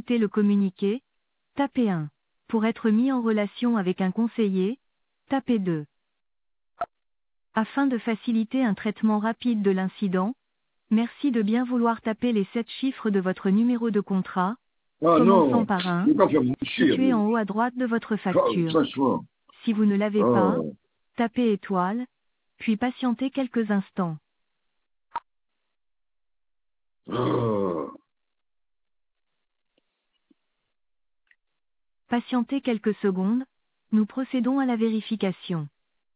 écouter le communiqué, tapez 1. Pour être mis en relation avec un conseiller, tapez 2. Afin de faciliter un traitement rapide de l'incident, merci de bien vouloir taper les 7 chiffres de votre numéro de contrat, Ah commençant non, par 1, il va faire mentir, situé en lui. haut à droite de votre facture. Franchement. Si vous ne l'avez pas, Ah. tapez étoile, puis patientez quelques instants. Ah. Patientez quelques secondes, nous procédons à la vérification.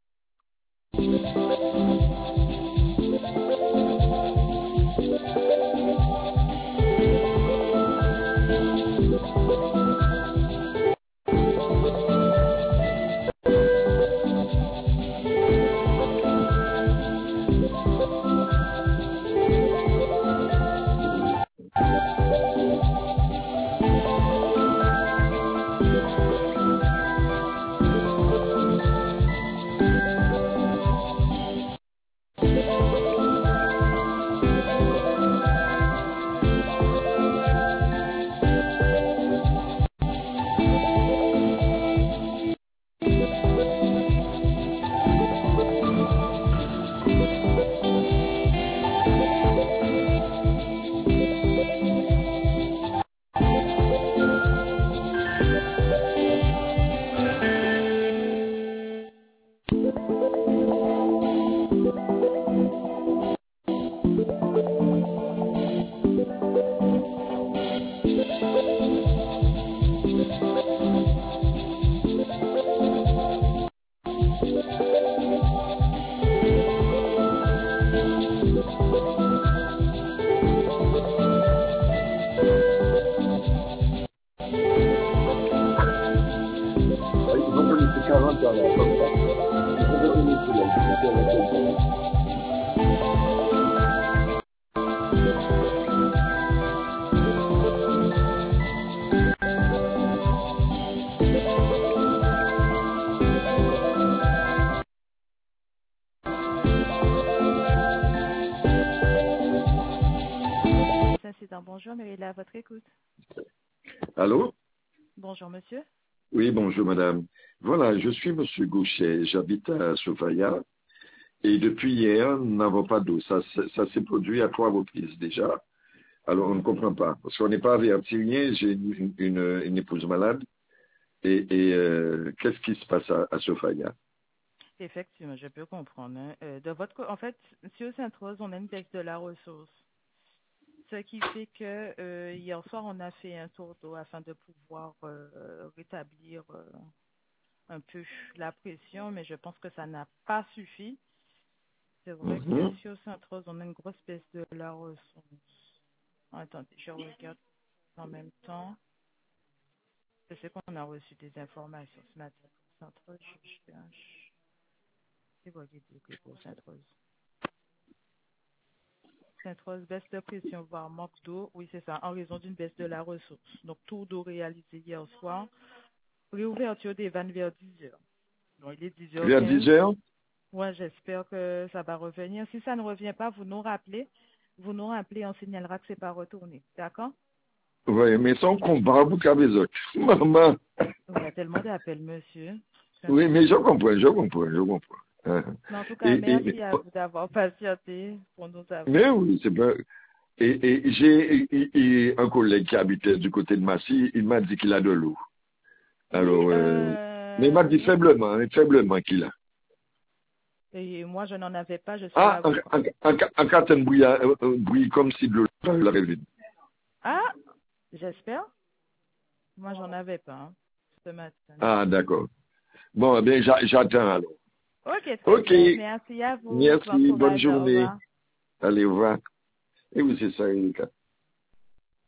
Ils vont donner ces 40 ans là, comme ça. Ils vont donner cela, ils vont faire la tête. Saint-Cydan, bonjour, mais il est à votre écoute. Allô? Bonjour, monsieur. Oui, bonjour madame. Voilà, je suis monsieur Gauchet, j'habite à Sofia et depuis hier, nous n'avons pas d'eau. Ça s'est produit à 3 reprises déjà. Alors on ne comprend pas. Parce qu'on n'est pas averti rien, j'ai une épouse malade et qu'est-ce qui se passe à Sofia? Effectivement, je peux comprendre. Hein. En fait, monsieur Sainte-Rose, on a une baisse de la ressource. Ce qui fait que hier soir, on a fait un tour d'eau afin de pouvoir rétablir un peu la pression, mais je pense que ça n'a pas suffi. C'est vrai que Mhm. sur Sainte-Rose, on a une grosse baisse de la ressource. Attendez, je regarde en même temps. Je sais qu'on a reçu des informations ce matin pour Sainte-Rose. C'est quoi qui dit que pour Sainte-Rose? Sainte-Rose, baisse de pression, voire manque d'eau. Oui, c'est ça, en raison d'une baisse de la ressource. Donc, tour d'eau réalisé hier soir. Réouverture des vannes vers 10 heures. Donc, il est Vers 10h15. 10 heures? Ouais, j'espère que ça va revenir. Si ça ne revient pas, vous nous rappelez. Vous nous rappelez, on signalera que c'est pas retourné. D'accord? Oui, mais son combat, vous avez les autres. Maman. Il y a tellement d'appels, monsieur. Oui, Sincèrement. mais je comprends, je comprends, je comprends. Hein. Mais en tout cas, Et, merci à vous d'avoir patienté pour nous mais avoir. oui, c'est pas. Et j'ai un collègue qui habitait du côté de Massy, il m'a dit qu'il a de l'eau. Oui, Alors, mais il m'a dit oui. faiblement, hein, faiblement qu'il a. Et moi, je n'en avais pas, je suis Ah, à vous. un carton bruit comme si de l'eau l'avait vide. Ah, j'espère. Moi, j'en avais pas hein, ce matin. Ah, d'accord. Bon, eh bien, j'attends alors. Ok, très Ok, bien. Merci à vous. Bon merci, bonne courage. Au journée. revoir. Allez, au revoir. Et oui, c'est ça, Erika.